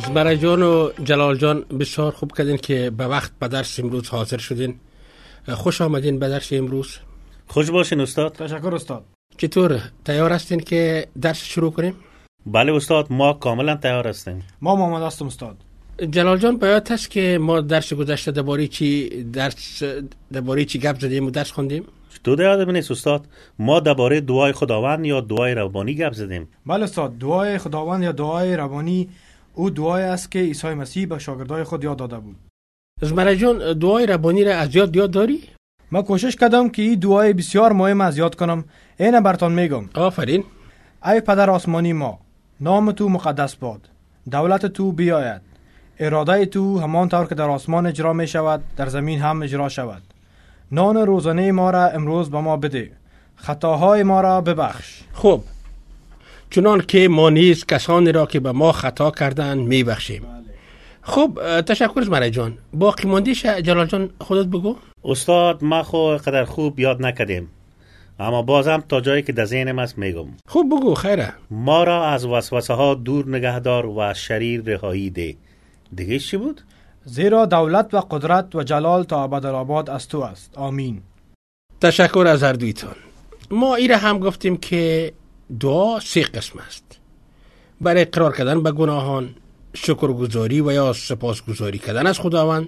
ازمره جان و جلال جان بسیار خوب کردین که به وقت به درس امروز حاضر شدین. خوش آمدین به درس امروز. خوش باشین استاد. تشکر استاد. چطور تیار هستین که درس شروع کنیم؟ بله استاد، ما کاملا تیار هستیم. ما آماده هستیم استاد. جلال جان باید هست که ما درس گذشته درباره چی گپ زدیم و درس خوندیم؟ تو یادم نیست استاد، ما درباره دعای خداوند یا دعای ربانی گپ زدیم. بله استاد، دعای خداوند یا دعای ربانی او دعایی است که عیسی مسیح به شاگردای خود یاد داده بود. ازمره جان دعای ربانی را از یاد داری؟ من کوشش کردم که این دعای بسیار مهم از یاد کنم. اینه براتون میگم. آفرین. ای پدر آسمانی ما، نام تو مقدس باد، دولت تو بیاید، اراده تو همان طور که در آسمان اجرا می شود در زمین هم اجرا شود. نان روزانه ما را امروز به ما بده، خطاهای ما را ببخش. خب، چنان که ما نیز کسانی را که به ما خطا کردن می بخشیم. خب تشکر ازمره جان. باقی ماندیش جلال جان خودت بگو. استاد ما خو قدر خوب یاد نکردیم، اما بازم تا جایی که در ذهنم است میگم. خوب بگو. خیره. ما را از وسوسه ها دور نگهدار و از شریر رهایی ده. دیگه چی بود؟ زیرا دولت و قدرت و جلال تا ابدالآباد از تو است. آمین. تشکر از هر دویتان. ما ایره هم گفتیم که دعا 3 قسم است: برای اقرار کردن به گناهان، شکرگزاری و یا سپاسگزاری کردن از خداوند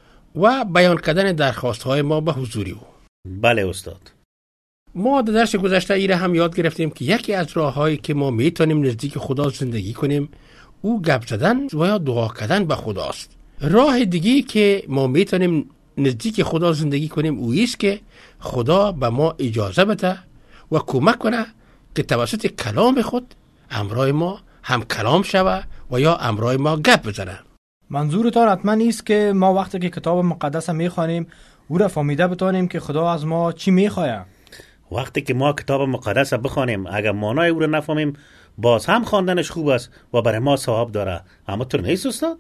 و بیان کردن درخواست های ما به حضور او. بله استاد. ما در درس گذشته ایره هم یاد گرفتیم که یکی از راه هایی که ما میتونیم نزدیک خدا زندگی کنیم او گپ زدن و یا دعا کردن به خداست. راه دیگی که ما میتونیم نزدیک خدا زندگی کنیم او است که خدا به ما اجازه بده و کمک کنه که توسط کلام خود امرای ما هم کلام شوه و یا امرای ما گپ بزنه. منظورتان حتما نیست که ما وقتی که کتاب مقدس میخوانیم او را فهمیده بتانیم که خدا از ما چی میخواه. وقتی که ما کتاب مقدس بخوانیم اگر معنای او را نفهمیم باز هم خواندنش خوب است و برای ما ثواب داره. اما تو نیست استاد؟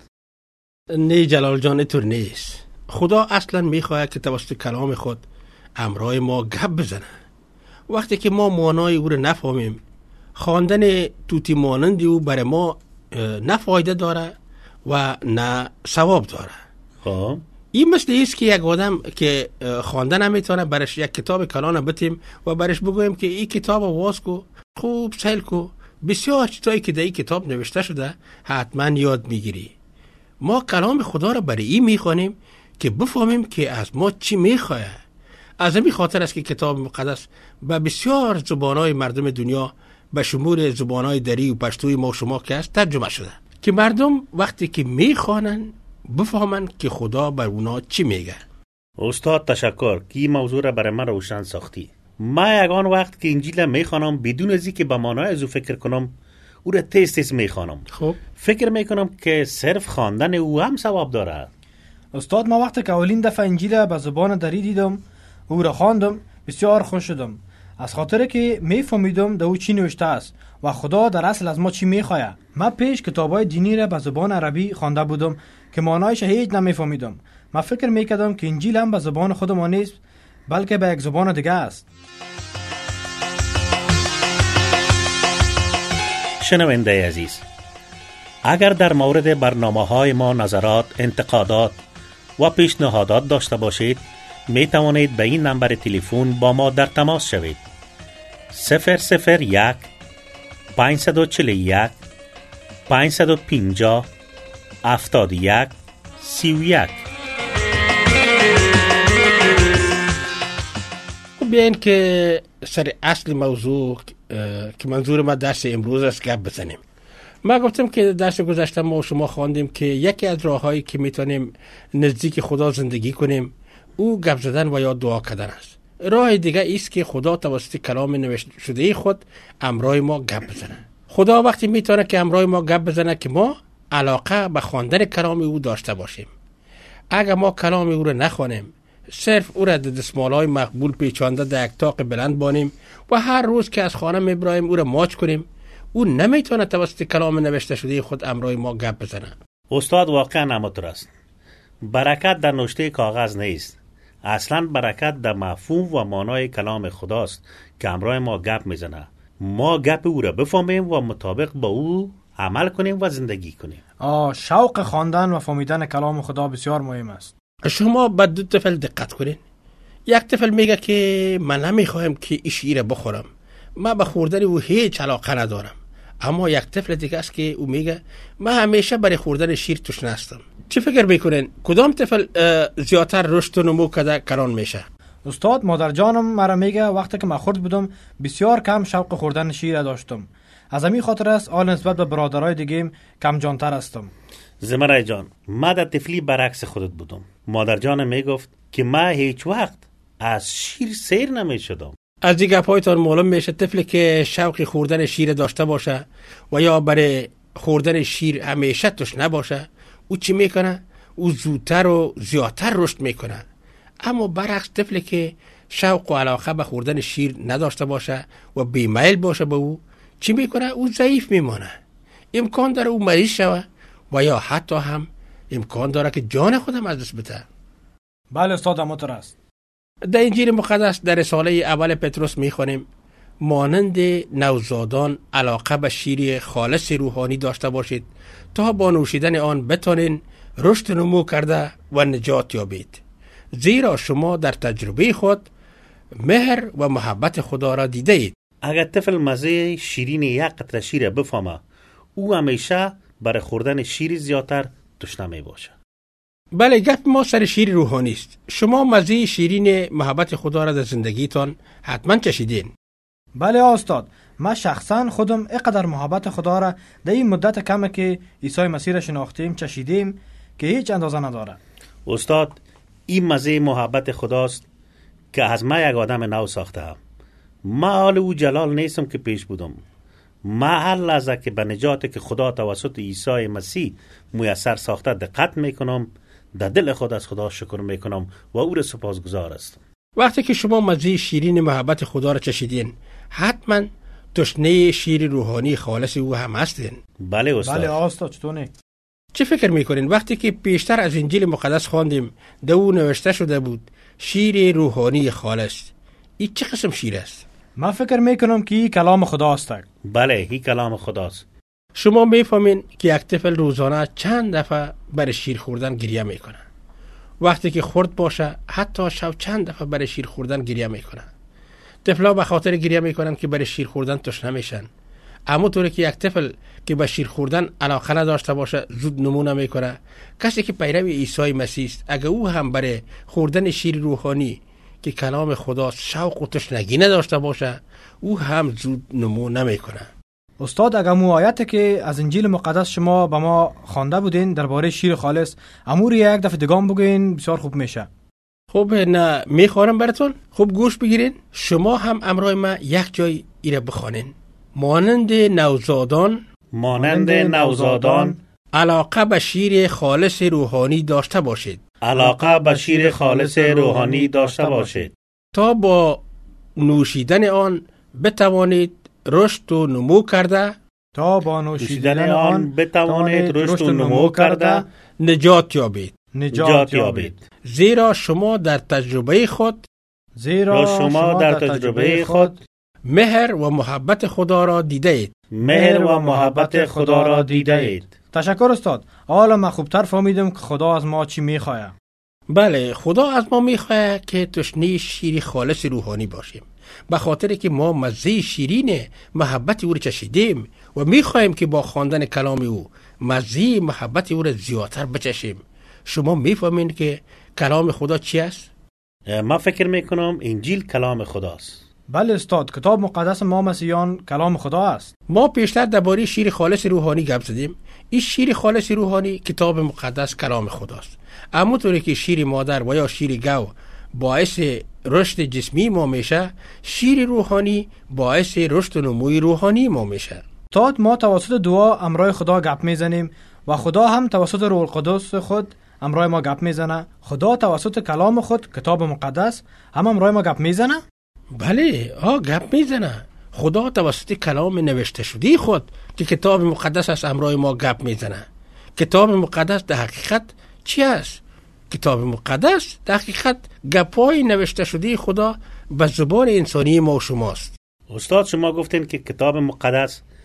نه جلال جان، تو نیست. خدا اصلا میخواه که توسط کلام خود امرای ما گپ بزنه. وقتی که ما معنای او را نفهمیم خواندن توتی مانند او برای ما نه فایده داره و نه ثواب داره. خب این مثل ایست که یک آدم که خوانده نمیتونه برش یک کتاب کلان بتیم و برش بگویم که این کتاب واز کو، خوب سیل کو، بسیار چیزایی که در این کتاب نوشته شده حتما یاد میگیری. ما کلام خدا را برای این میخوانیم که بفهمیم که از ما چی میخواه. از همین خاطر است که کتاب مقدس به بسیار زبانهای مردم دنیا به شمول زبانهای دری و پشتوی ما و شما که است ترجمه شده که مردم وقتی که میخوانن بفهمن که خدا بر اونا چی میگه. استاد تشکر که این موضوع را برای من روشن ساختی. من یگان وقت که انجیل میخوانم بدون از اینکه به معنای از او فکر کنم او را تیز میخوانم. خب فکر میکنم که صرف خواندن او هم ثواب داره. استاد ما وقتی که اولین دفعه انجیل به زبان دری دیدم او را خواندم بسیار خوش شدم، از خاطر که میفهمیدم در او چی نوشته است و خدا در اصل از ما چی میخواه. من پیش کتابای دینی را به زبان عربی خوانده بودم که معنایش هیچ نمیفهمیدم. من فکر میکردم که انجیل هم به زبان خود ما نیست بلکه به یک زبان دیگه است. شنونده عزیز، اگر در مورد برنامه‌های ما نظرات، انتقادات و پیشنهادات داشته باشید می توانید به این نمبر تلفن با ما در تماس شوید. 001 541 550 71 31. بیاین که سر اصل موضوع که منظور ما درس امروز است گپ بزنیم. ما گفتم که درس گذشته ما و شما خواندیم که یکی از راه‌هایی که میتونیم نزدیک خدا زندگی کنیم او گپ زدن و یا دعا کردن است. راه دیگه ایست که خدا توسط کلام نوشته شده خود امرای ما گپ بزنه. خدا وقتی میتونه که امرای ما گپ بزنه که ما علاقه به خواندن کلام او داشته باشیم. اگر ما کلام او را نخوانیم، صرف او را در دستمال‌های مقبول پیچانده در یک طاق بلند بانیم و هر روز که از خانه میبراییم او را ماچ کنیم، او نمیتونه توسط کلام نوشته شده خود امرای ما گپ بزنه. استاد واقعا همینطور است. برکت در نوشته کاغذ نیست. اصلا برکت در مفهوم و معنای کلام خداست که امرای ما گپ میزنه. ما گپ او را بفهمیم و مطابق با او عمل کنیم و زندگی کنیم. شوق خواندن و فهمیدن کلام خدا بسیار مهم است. شما به دو طفل دقت کنین. یک طفل میگه که من نمیخواهم که این شیر بخورم، من به خوردن او هیچ علاقه ندارم. اما یک طفل دیگه است که او میگه من همیشه برای خوردن شیر تشنه هستم. چی فکر میکنین کدام طفل زیادتر رشد و نمو کرده کران میشه؟ استاد، مادر جانم مرا میگه وقتی که من خرد بودم بسیار کم شوق خوردن شیر داشتم. از همین خاطر است آل نسبت به برادرای دیگه کم جانتر هستم. زمرای جان، من در طفلی برعکس خودت بودم. مادر جانم میگفت که من هیچ وقت از شیر سیر نمیشدم. از دیگه پایتان معلوم میشه طفلی که شوق خوردن شیر داشته باشه و یا برای خوردن شیر همیشه تشنه باشه، او چی میکنه؟ او زودتر و زیادتر رشد میکنه. اما برعکس طفلی که شوق و علاقه به خوردن شیر نداشته باشه و بیمیل باشه به او، چی میکنه؟ او ضعیف میمانه. امکان داره او مریض شوه و یا حتی هم امکان داره که جان خودم از دست بده. بله استاد، همونطور است. در انجیل مقدس در رساله اول پتروس میخوانیم مانند نوزادان علاقه به شیر خالص روحانی داشته باشید تا با نوشیدن آن بتانین رشد نمو کرده و نجات یابید، زیرا شما در تجربه خود مهر و محبت خدا را دیده اید. اگر طفل مزه شیرین یک قطره شیر بفهمه، او همیشه برای خوردن شیر زیادتر تشنه می باشه. بله، گپ ما سر شیر روحانی است. شما مزه شیرین محبت خدا را در زندگیتان حتما چشیدین. بله استاد، من شخصا خودم اینقدر محبت خدا را در این مدت کمه که عیسی مسیح را شناختیم چشیدیم که هیچ اندازه نداره. استاد، این مزه محبت خداست که از من یک آدم نو ساخته هم. من حال او جلال نیستم که پیش بودم. من هر لحظه که به نجاتی که خدا توسط عیسی مسیح میسر ساخته دقت میکنم، در دل خود از خدا شکر میکنم و او را سپاسگزار هستم. وقتی که شما مزه شیرین محبت خدا را چشیدین، حتما تشنه شیر روحانی خالص او هم هستین. بله استاد. بله استاد، چطور نه؟ چه فکر میکنین وقتی که پیشتر از انجیل مقدس خواندیم در او نوشته شده بود شیر روحانی خالص، این چه قسم شیر است؟ من فکر میکنم که این کلام خدا است. بله، این کلام خداست. شما میفهمین که یک طفل روزانه چند دفعه برای شیر خوردن گریه میکنه. وقتی که خرد باشه حتی شب چند دفعه برای شیر خوردن گریه میکنه. طفلا به خاطر گریه میکنن که برای شیر خوردن تشنه میشن. اما طوری که یک طفل که به شیر خوردن علاقه نداشته باشه زود نمو نمیکنه. کسی که پیرو عیسی مسیح است، اگه او هم برای خوردن شیر روحانی که کلام خدا شوق و تشنگی نداشته باشه، او هم زود نمو نمیکنه. استاد، اگر مو آیت که از انجیل مقدس شما به ما خوانده بودین درباره شیر خالص، امور یک دفعه دگام بگین، بسیار خوب میشه. خب نه میخوارم براتون، خوب گوش بگیرین. شما هم امرای ما یک جای ایره بخوانین. مانند نوزادان علاقه به شیر خالص روحانی داشته باشید. علاقه به شیر خالص روحانی داشته باشید تا با نوشیدن آن بتوانید رشد و نمو کرده. تا با نوشیدن آن بتوانید رشد و نمو کرده نجات یابید. زیرا شما در تجربه خود مهر و محبت خدا را دیده اید. تشکر استاد. حالا من خوبتر فهمیدم که خدا از ما چی میخواه. بله، خدا از ما میخواه که تشنه شیر خالص روحانی باشیم، به خاطر که ما مزه شیرین محبت او را چشیدیم و میخواهیم که با خواندن کلام او مزه محبت او را زیادتر بچشیم. شما میفهمین که کلام خدا چی است؟ من فکر میکنم انجیل کلام خداست. بله استاد، کتاب مقدس ما مسیحیان کلام خدا است. ما پیشتر درباره شیر خالص روحانی گپ زدیم. این شیر خالص روحانی کتاب مقدس کلام خداست. اما طوری که شیر مادر و یا شیر گو باعث رشد جسمی ما میشه، شیر روحانی باعث رشد و نموی روحانی ما میشه. ما توسط دعا امرای خدا گپ میزنیم و خدا هم توسط روح القدس خود امرای ما گپ میزنه. خدا توسط کلام خود کتاب مقدس هم امرای ما گپ میزنه. بله، گپ میزنه. خدا توسط کلام نوشته شده خود که کتاب مقدس از امرای ما گپ میزنه. کتاب مقدس در حقیقت چی است؟ کتاب مقدس در حقیقت گپای نوشته شده خدا به زبان انسانی ما و شماست. استاد، شما گفتین که کتاب مقدس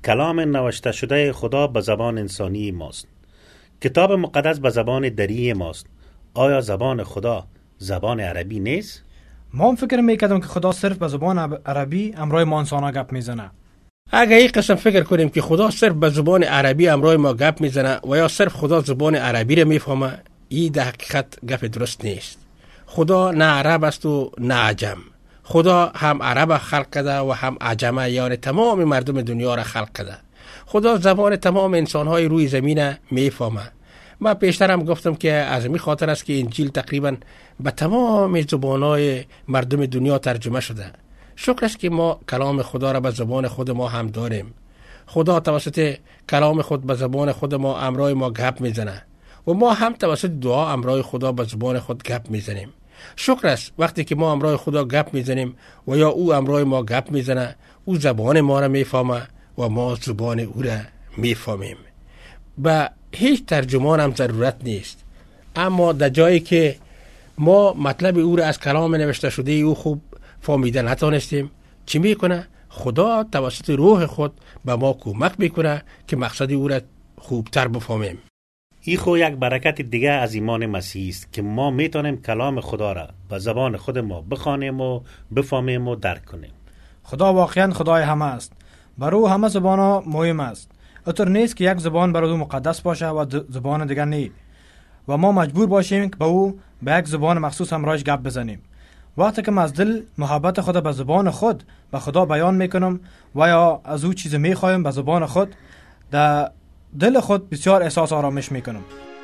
کلام نوشته شده خدا به زبان انسانی ماست. کتاب مقدس به زبان دری ماست. آیا زبان خدا زبان عربی نیست؟ ما هم فکر میکردم که خدا صرف به زبان عربی امروی ما انسان ها گپ میزنه. اگه این قسم فکر کنیم که خدا صرف به زبان عربی امروی ما گپ میزنه و یا صرف خدا زبان عربی رو میفهمه، این در حقیقت گپ درست نیست. خدا نه عرب است و نه عجم. خدا هم عرب خلق کرده و هم عجمه، یعنی تمام مردم دنیا را خلق کرده. خدا زبان تمام انسانهای روی زمین میفهمه. من پیشتر هم گفتم که از این خاطر است که انجیل تقریبا به تمام زبانهای مردم دنیا ترجمه شده. شکر است که ما کلام خدا را به زبان خود ما هم داریم. خدا توسط کلام خود به زبان خود ما امروی ما گپ میزنه و ما هم توسط دعا امروی خدا به زبان خود گپ میزنیم. شکر است وقتی که ما امروی خدا گپ میزنیم و یا او امروی ما گپ میزنه، او زبان ما را میفهمه و ما زبان او را میفهمیم. به هیچ ترجمان هم ضرورت نیست، اما در جایی که ما مطلب او را از کلام نوشته شده او خوب فهمیده نتونستیم، چی میکنه؟ خدا توسط روح خود به ما کمک میکنه که مقصد او را خوبتر بفهمیم. این خو یک برکت دیگه از ایمان مسیحی است که ما میتونیم کلام خدا را به زبان خود ما بخوانیم و بفهمیم و درک کنیم. خدا واقعا خدای همه است. برای همه زبان ها مهم است. اطور نیست که یک زبان برای او مقدس باشه و زبان دیگر نه و ما مجبور باشیم که به یک زبان مخصوص همراهش گپ بزنیم. وقتی که من از دل محبت خود به زبان خود به خدا بیان میکنم و یا از او چیز میخوایم به زبان خود، در دل خود بسیار احساس آرامش میکنم.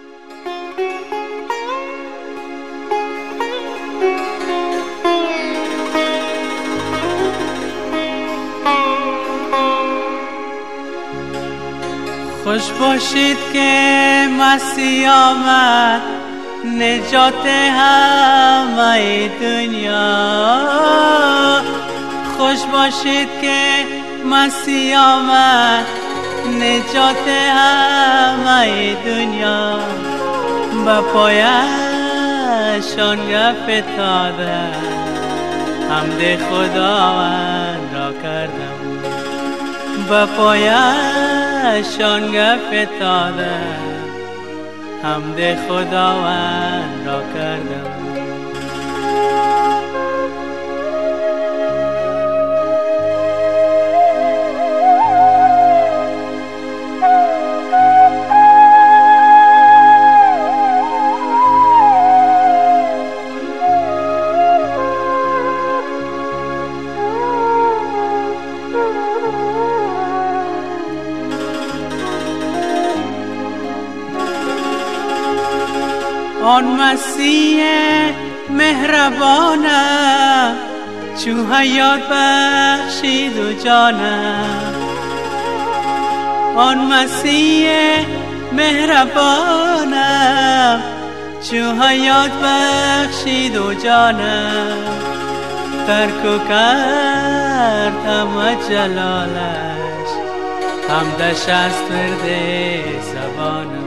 خوش باشید که مسیح آمد، نجات همه دنیا. خوش باشید که مسیح آمد، نجات همه دنیا. به پایشان فتاده، حمد خداوند را کردم. به پایشان فتاده، حمد خداوند را کردم. آن مسیح مهربانم، چو حیات بخشید و جانم. آن مسیح مهربانم، چو حیات بخشید و جانم. ترک و کرد همه جلالش، حمدش از ورد زبانم.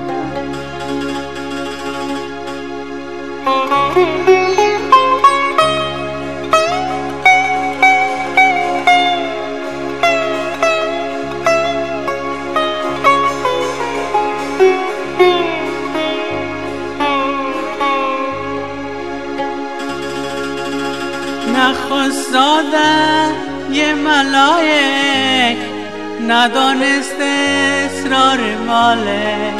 نخست دادن یه ملائک، ندانست اسرار مالک.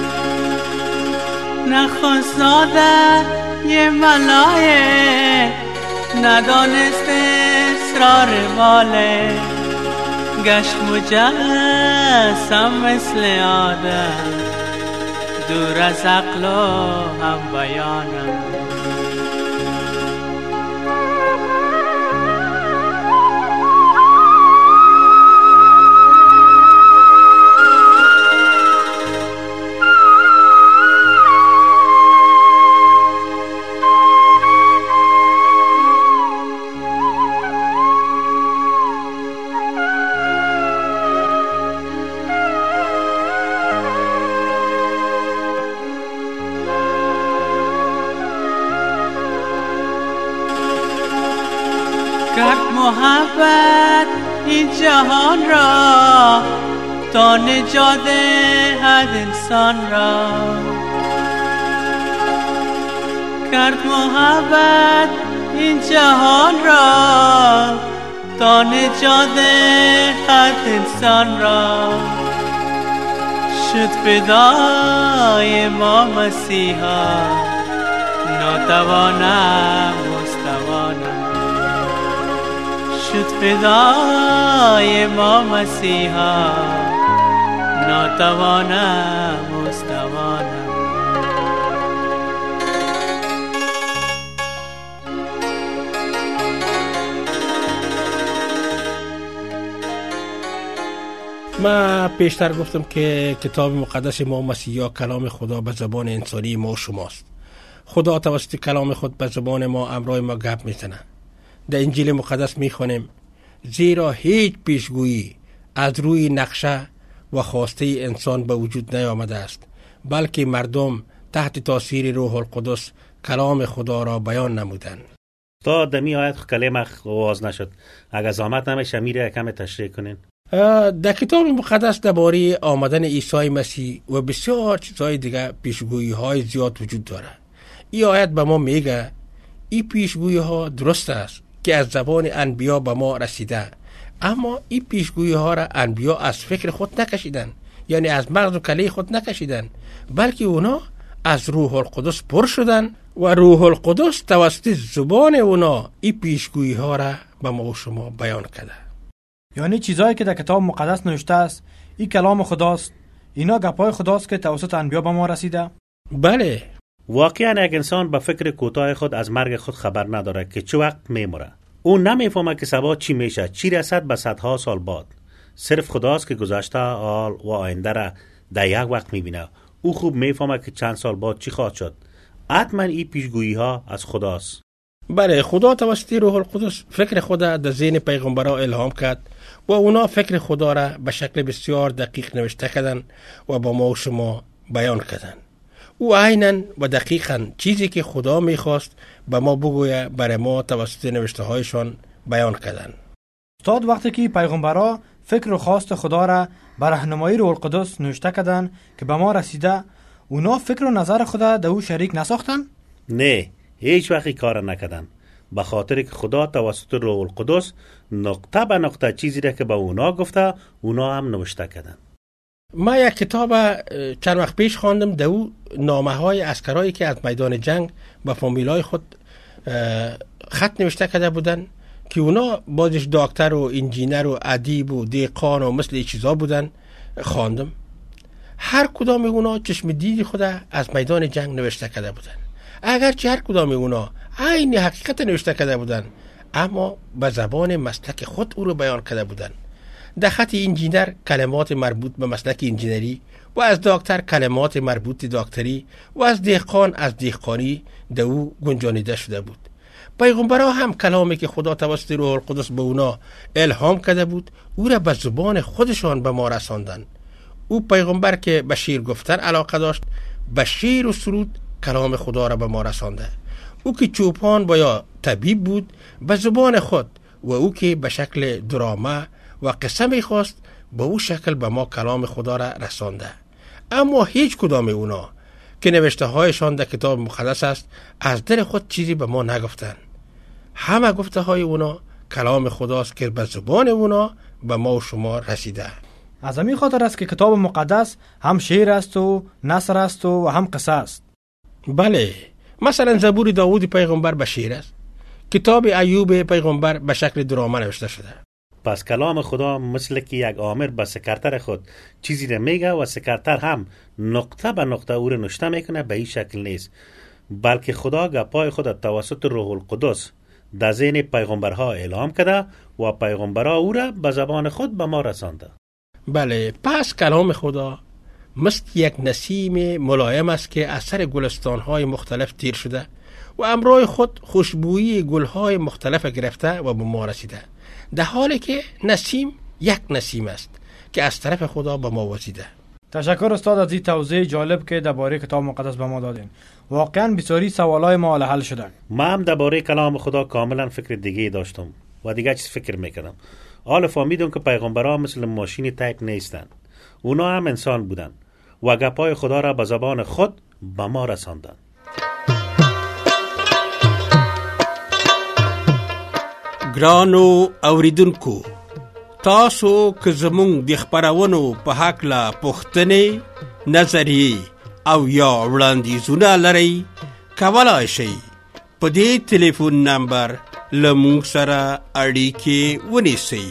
نخست دادن یه ملائک، ندانست اسرار مالک. گشت مجسم مثل آدم، دور از عقل و هم بیانم. کرد محبت این جهان را، تا نجات هر انسان را. کرد محبت این جهان را تا نجات هر انسان را. شد فدای ما مسیحا، ناتوانم مستوانم. شد فدای ما مسیحا، ناتوانم مستوانم. ما پیشتر گفتم که کتاب مقدس ما مسیحا کلام خدا به زبان انسانی ما و شماست. خدا توسط کلام خود به زبان ما امرای ما گپ میزنه. در انجیل مقدس میخوانیم زیرا هیچ پیشگویی از روی نقشه و خواسته انسان به وجود نیامده است، بلکه مردم تحت تاثیر روح القدس کلام خدا را بیان نمودند. تا دمی آیت کلمه آواز نشد. اگر زحمت نمیشه میره کم تشریح کنین. در کتاب مقدس درباره آمدن عیسی مسیح و بسیار چیزهای دیگه پیشگویی های زیاد وجود داره. این آیت به ما میگه این پیشگویی ها درست است که از زبان انبیا به ما رسیده، اما این پیشگویی ها را انبیا از فکر خود نکشیدن، یعنی از مغز و کله خود نکشیدن، بلکه اونا از روح القدس پر شدن و روح القدس توسط زبان اونا این پیشگویی ها را به ما و شما بیان کرده. یعنی چیزایی که در کتاب مقدس نوشته است این کلام خداست، اینا گپای خداست که توسط انبیا به ما رسیده؟ بله. واقعا یک انسان به فکر کوتاه خود از مرگ خود خبر نداره که چه وقت میمره. اون نمیفهمه که سبا چی میشه، چی رسد به صدها سال بعد. صرف خداست که گذشته، حال و آینده را در یک وقت میبینه. او خوب میفهمه که چند سال بعد چی خواهد شد. حتما این پیشگویی ها از خداست. بله، خدا توسط روح القدس فکر خدا در ذهن پیغمبران الهام کرد و اونا فکر خدا را به شکل بسیار دقیق نوشته کردن و با ما و شما بیان کردن. او عیناً و دقیقاً چیزی که خدا میخواست به ما بگویه برای ما توسط نوشته هایشان بیان کردن. استاد، وقتی که پیغمبران فکر و خواست خدا را به راهنمایی روح القدس نوشته کردن که به ما رسیده، اونا فکر و نظر خدا در او شریک نساختن؟ نه، هیچ وقتی کار نکردن، به خاطر که خدا توسط روح القدس نقطه به نقطه چیزی را که به اونا گفته اونا هم نوشته کردن. ما یک کتاب چند وقت پیش خواندم، در او نامه های عسکرایی که از میدان جنگ به فامیلای خود خط نوشته کرده بودن که اونا بازش دکتر و انجینر و ادیب و دهقان و مثل چیزا بودن. خواندم هر کدام اونا چشم دیدی خود از میدان جنگ نوشته کرده بودن، اگرچه هر کدام اونا عین حقیقت نوشته کرده بودن، اما به زبان مسلک خود او رو بیان کرده بودن. در خط انجینر کلمات مربوط به مسلک انجینری و از دکتر کلمات مربوط به دکتری و از دهقان از دهقانی در او گنجانیده شده بود. پیغمبرها هم کلامی که خدا توسط روح القدس به اونا الهام کرده بود او را به زبان خودشان به ما رساندن. او پیغمبر که به شعر گفتن علاقه داشت، به شعر و سرود کلام خدا را به ما رسانده. او که چوپان و یا طبیب بود به زبان خود، و او که به شکل درامه و قصه میخواست به او شکل به ما کلام خدا را رسانده. اما هیچ کدام اونا که نوشته هایشان در کتاب مقدس است از دل خود چیزی به ما نگفتن. همه گفته های اونا کلام خداست که به زبان اونا به ما و شما رسیده. از همین خاطر است که کتاب مقدس هم شعر است و نثر است و هم قصه است. بله، مثلا زبور داوود پیغمبر به شعر است، کتاب ایوب پیغمبر به شکل درامه نوشته شده. پس کلام خدا مثل که یک آمر به سکرتر خود چیزی را میگه و سکرتر هم نقطه به نقطه او را نوشته میکنه، به این شکل نیست، بلکه خدا گپای خود توسط روح القدس در ذهن پیغمبرها اعلام کرده و پیغمبرها او را به زبان خود به ما رسانده. بله، پس کلام خدا مثل یک نسیم ملایم است که از سر گلستان‌های مختلف تیر شده و امرای خود خوشبویی گل‌های مختلف گرفته و به ما رسیده، در حالی که نسیم یک نسیم است که از طرف خدا به ما وزیده. تشکر استاد از این توضیح جالب که درباره کتاب مقدس به ما دادین. واقعا بسیاری سوالای ما حل شده. ما هم درباره کلام خدا کاملا فکر دیگه داشتم و دیگه چیز فکر میکردم. حالا فهمیدم که پیغمبران مثل ماشین تایپ نیستن. اونا هم انسان بودن و گپای خدا را به زبان خود به ما رساندن. ګرانو اوریدونکو، تاسو که زمونږ د خپرونو په هکله پوښتنې، نظریې او یا وړاندیزونه لرئ، کولای شئ په دې ټلیفون نمبر له موږ سره اړیکې ونیسئ.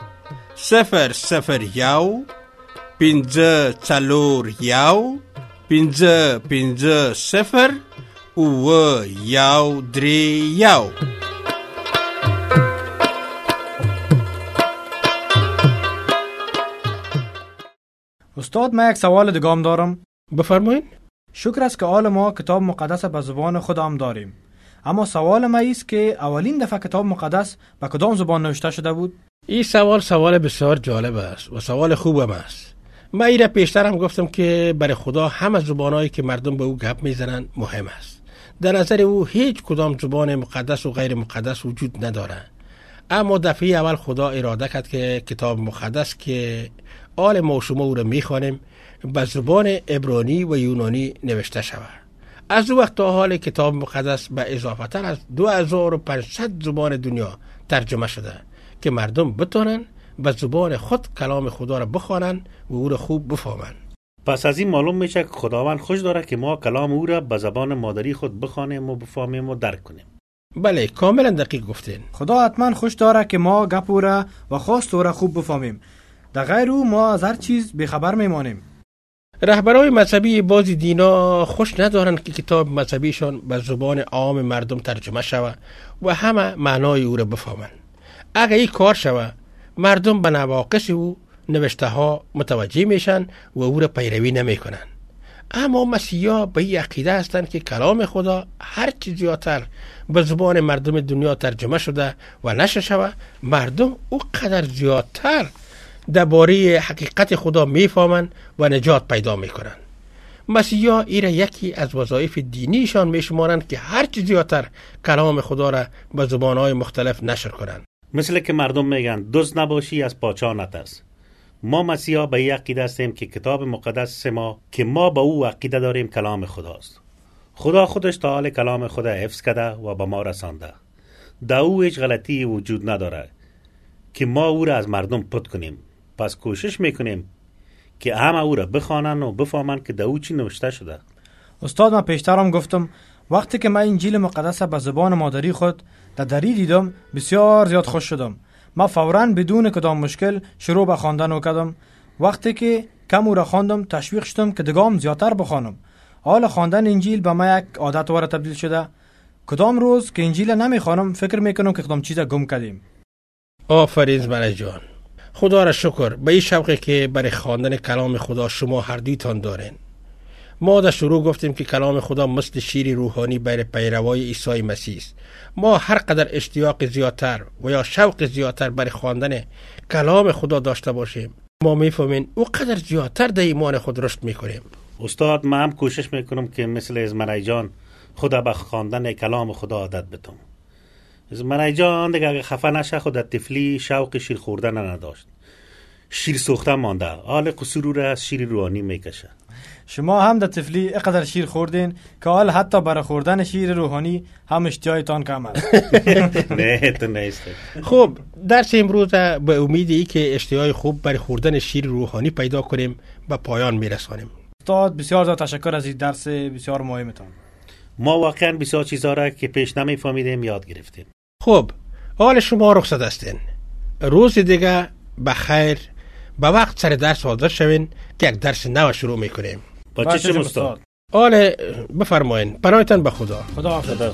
001 541 550 9131. استاد، من یک سوال دیگه دارم. بفرمایید. شکر است که آل ما کتاب مقدس به زبان خود هم داریم، اما سوال ما ایست که اولین دفعه کتاب مقدس به کدام زبان نوشته شده بود؟ این سوال بسیار جالب است و سوال خوبم است. من این را پیشتر هم گفتم که برای خدا همه زبانایی که مردم به او گپ میزنن مهم است. در نظر او هیچ کدام زبان مقدس و غیر مقدس وجود نداره. اما دفعه اول خدا اراده کرد که کتاب مقدس که آل ما و شما او را میخوانیم به زبان عبرانی و یونانی نوشته شود. از او وقت تا حال کتاب مقدس به اضافه تر از 2500 زبان دنیا ترجمه شده که مردم بتونن به زبان خود کلام خدا را بخوانن و او را خوب بفهمن. پس از این معلوم میشه که خداوند خوش داره که ما کلام او را به زبان مادری خود بخوانیم و بفهمیم و درک کنیم. بله، کاملا دقیق گفتین. خدا حتما خوش داره که ما گپ او را و خواست او را خوب بفهمیم. در غیر او ما از هر چیز بیخبر میمانیم. رهبرای مذهبی بعضی دینا خوش ندارند که کتاب مذهبیشان به زبان عام مردم ترجمه شود و همه معنای او را بفهمند. اگر این کار شود، مردم به نواقص او نوشته ها متوجه میشن و او را پیروی نمی کنن. اما مسیحا به این عقیده هستند که کلام خدا هر چیز زیادتر به زبان مردم دنیا ترجمه شده و نشر شود، مردم او قدر زیادتر درباره حقیقت خدا میفهمند و نجات پیدا میکنند. مسیحا این را یکی از وظایف دینیشان میشمارند که هر چیز زیادتر کلام خدا را به زبانهای مختلف نشر کنند. مثل که مردم میگن دزد نباشی از پاچا نترس. ما مسیحا به این عقیده هستیم که کتاب مقدس ما که ما به او عقیده داریم کلام خداست. خدا خودش تا حال کلام خدا حفظ کرده و به ما رسانده. در او هیچ غلطی وجود نداره که ما او را از مردم پت کنیم. پس کوشش میکنیم که همه او را بخوانن و بفهمن که در او چی نوشته شده. استاد، من پیشترم گفتم وقتی که من انجیل مقدس به زبان مادری خود در دری دیدم بسیار زیاد خوش شدم. من فوراً بدون کدام مشکل شروع به خواندن کردم. وقتی که کم او را خواندم تشویق شدم که دیگه زیادتر بخوانم. حال خواندن انجیل به من یک عادت واره تبدیل شده. کدام روز که انجیل نمیخوانم فکر میکنم که کدام چیز گم کردیم. آفرین زمره جان. خدا را شکر به این شوقی که برای خواندن کلام خدا شما هر دویتان دارین. ما در شروع گفتیم که کلام خدا مثل شیر روحانی برای پیروای عیسی مسیح است. ما هر قدر اشتیاق زیادتر و یا شوق زیادتر برای خواندن کلام خدا داشته باشیم، ما میفهمیم او قدر زیادتر در ایمان خود رشد میکنیم. استاد، من هم کوشش میکنم که مثل ازمرای جان خدا به خواندن کلام خدا عادت بدم. ازمرای جان دیگه خفه نشه، خود طفلی شوق شیر خوردن نداشت. شیر سوختن مانده، حال قصور را از شیر روحانی میکشه. شما هم در طفلی اقدر شیر خوردین که حال حتی برای خوردن شیر روحانی هم اشتیاقتان کم است. نه تو نیست. خب درس امروز به امیدی که اشتیاق خوب برای خوردن شیر روحانی پیدا کنیم به پایان میرسانیم. استاد، بسیار زیاد تشکر از این درس بسیار مهمتان. ما واقعا بسیار چیزا را که پیش نمیفهمیدیم یاد گرفتیم. خب حال شما رخصت هستین. روز دیگه بخیر به وقت سر درس حاضر شوین که یک درس نو شروع میکنیم. با چشم استاد. حال بفرمایین. پناهتان به خدا. خدا حافظ.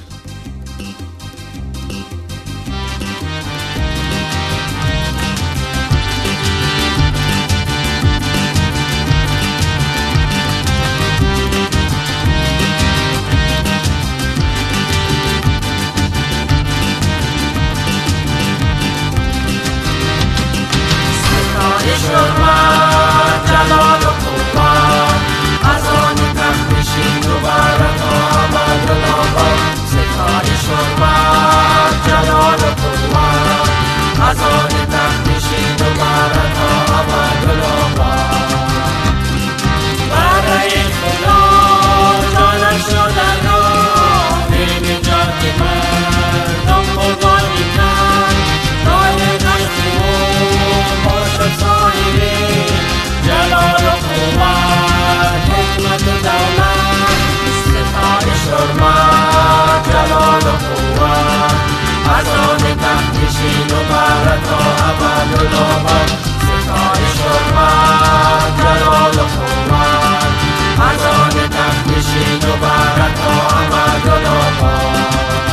ابدالآباد. ستایش حرمت جلال و قوت، از آن تخت نشین و برد تا ابدالآباد.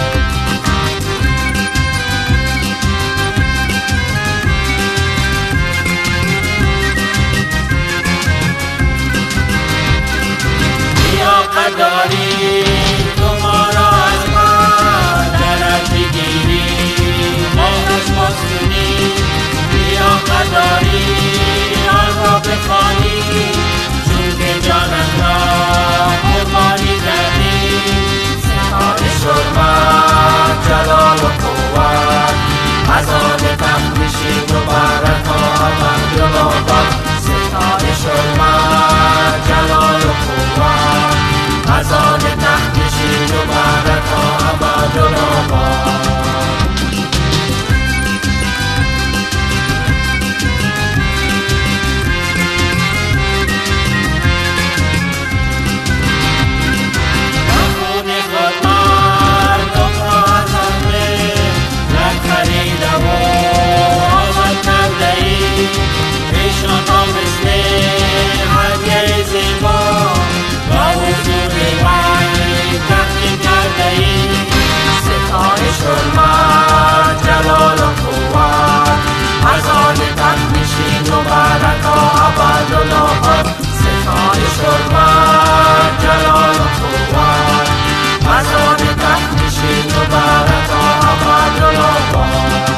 قداری تو ما را از قدرت بگیری، مهرش بسونی. بیا قداری آن را بخوانی، چون که جانت را قربانی کردی. ستایش حرمت جلال و قوت، از آن تخت نشین و برد تا ابدالآباد. ستایش حرمت جلال و قوت، از آن تخت نشین و برد تا ابدالآباد. خون خود مردم را از آن نخریده و آزاد کرده ای. ایشان را مثل هدیه زیبا با حضور وی تقدیم کرده ای. ستایش حرمت جلال و قوت، از آن تخت نشین و برد تا ابدالآباد. ستایش حرمت جلال و قوت، از آن تخت نشین و برد تا ابدالآباد.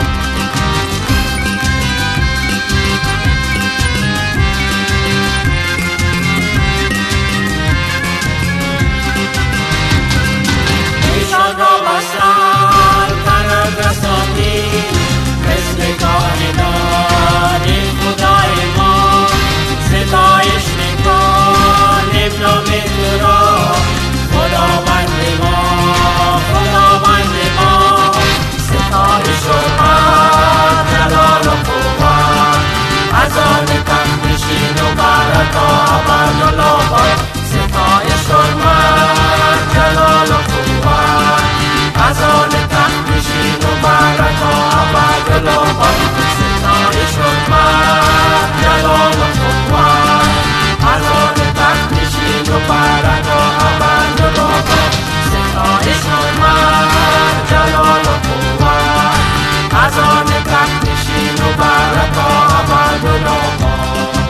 مثل کائنات خدای ما، ستایش میکنیم نام تو را. خداوند ما، خداوند ما. ستایش حرمت جلال و قوت، از آن تخت نشین و برد تا ابدالآباد. ستایش حرمت جلال و قوت، از آن تخت نشین و برد تا ابدالآباد. ستایش حرمت جلال و قوت، از آن تخت نشین و برد تا ابدالآباد. ستایش حرمت جلال و قوت، از آن تخت نشین و برد تا ابدالآباد.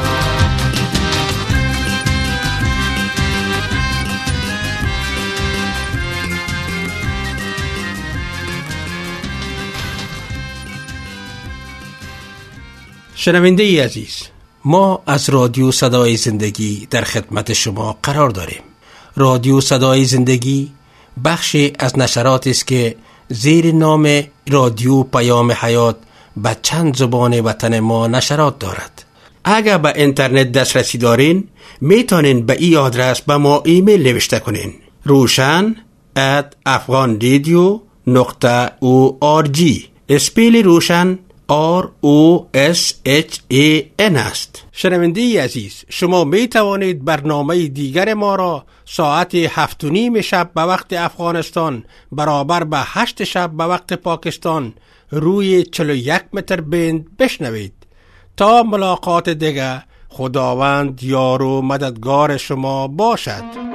شنونده ای عزیز، ما از رادیو صدای زندگی در خدمت شما قرار داریم. رادیو صدای زندگی بخشی از نشرات است که زیر نام رادیو پیام حیات به چند زبان وطن ما نشرات دارد. اگر به اینترنت دسترسی دارین میتونین به این آدرس به ما ایمیل نوشته کنین: roshan@afghanradio.org. اسپیل روشن ROSHAN است. شنونده ای عزیز، شما می توانید برنامه دیگر ما را ساعت 7:30 شب به وقت افغانستان برابر به 8 شب به وقت پاکستان روی 41 متر بند بشنوید. تا ملاقات دیگر، خداوند یار و مددگار شما باشد.